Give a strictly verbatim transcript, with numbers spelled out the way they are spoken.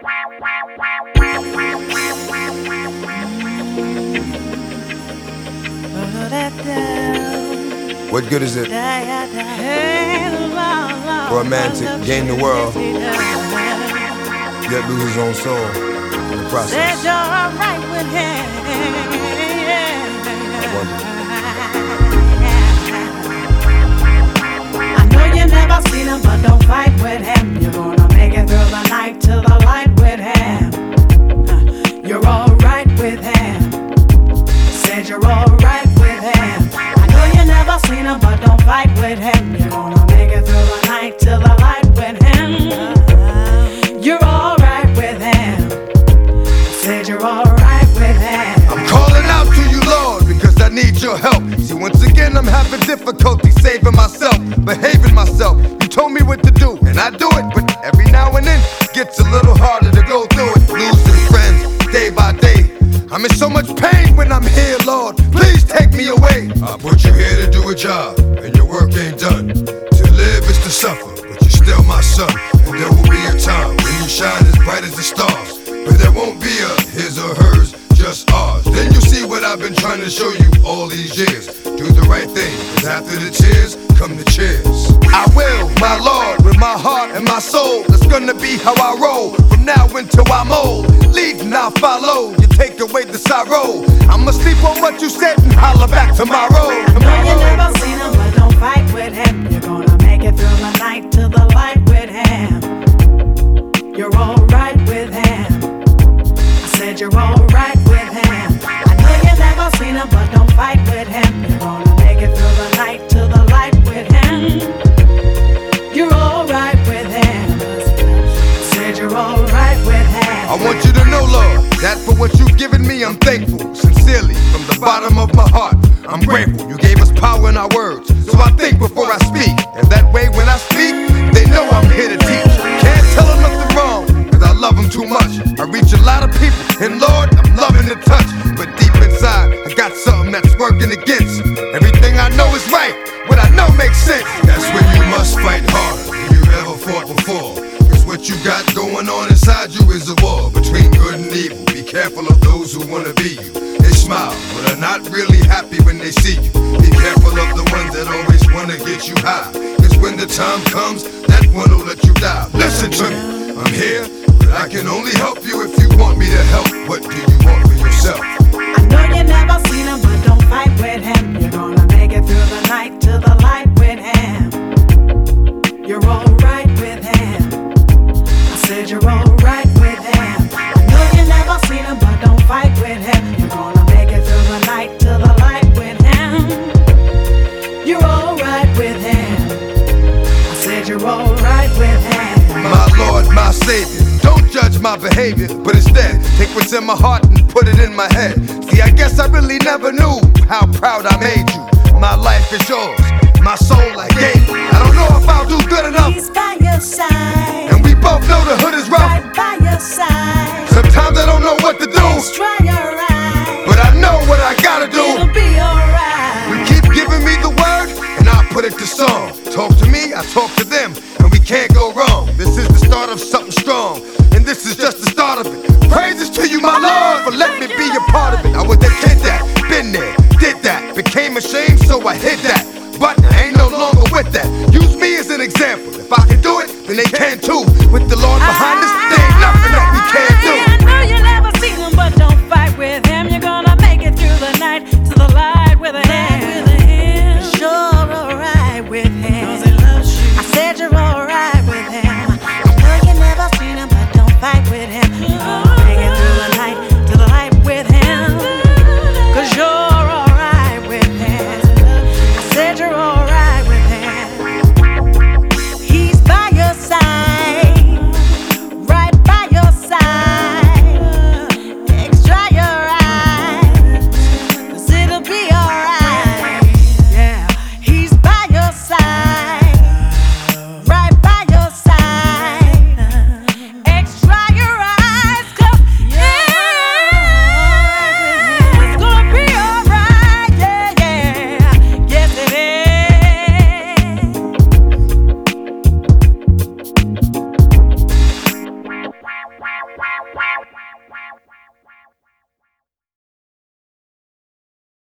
What good is it for a man to gain the world yet lose his own soul in the process? I wonder. I know you never seen him, but don't fight with him. You're gonna make it through the night till the light with him. You're alright with him. Said you're alright with him. I know you never seen him, but don't fight with him. You're gonna make it through the night till the light with him. You're alright with him. Said you're alright with him. I'm calling out to you, Lord, because I need your help. See, once again I'm having difficulty saving myself, behaving myself. You told me what to do, and I do it, but every now and then it gets a little harder to go through it. Losing friends day by day. I'm in so much pain when I'm here, Lord. Please take me away. I put you here to do a job, and your work ain't done. To live is to suffer, but you're still my son. And there will be a time when you shine as bright as the stars, but there won't be a his or hers, just ours. Then you'll see what I've been trying to show you all these years. Do the right thing, cause after the tears come the cheers. I will, my Lord, with my heart and my soul. That's gonna be how I roll from now until I'm old. Lead and I'll follow. You take away the sorrow. I'ma sleep on what you said and holler back tomorrow. I know you never seen him, but don't fight with him. You're gonna make it through the night till the light with him. You're alright with him. I said you're alright with him. I know you never seen him, but don't fight with him. You're gonna make it through the night till the light with him. You're alright with him. I said you're alright with him. I want you to know, Lord, that for what you've given me, I'm thankful. Sincerely, from the bottom of my heart, I'm grateful. You gave us power in our words, so I think before I speak. And that way when I speak, they know I'm here to teach. Can't tell them nothing wrong, cause I love them too much. I reach a lot of people, and Lord, I'm loving the touch. But deep inside, I got something that's working against. Everything I know is right, what I know makes sense. That's when you must fight harder than you ever fought before. Cause what you got going on inside you is a war between good and evil. Be careful of those who wanna be you. They smile, but are not really happy when they see you. Be careful of the ones that always wanna get you high. Cause when the time comes, that one will let you die. Listen to me, I'm here, but I can only help you if you want me to help. What do you want for yourself? I know you never seen him, but don't fight with him. You're gonna make it through the night till the light with him. You're alright with him. I said you're alright with him. I know you never seen him, but don't fight with him. You're gonna make it through the night till the light with him. You're alright with him. I said you're alright with him. My Lord, my Savior, don't judge my behavior, but instead take what's in my heart and put it in my head. See, I guess I really never knew how proud I made you. My life is yours, my soul I gave you. I don't know if I'll do good enough. He's by your side, And we both know the hood is rough. right by your side. Sometimes I don't know what to do, Just try your right. but I know what I gotta do. It'll be alright. We keep giving me the word, and I put it to song. Talk to me, I talk to them, and we can't go wrong. This is the start of something strong, and this is just the start of it. Praises to you, my Lord, for letting me be a part of it. I was that kid that, been there, did that, became ashamed, so I hid that. But I ain't no longer with that. Use me as an example. If I can do it, then they can too. With the Lord behind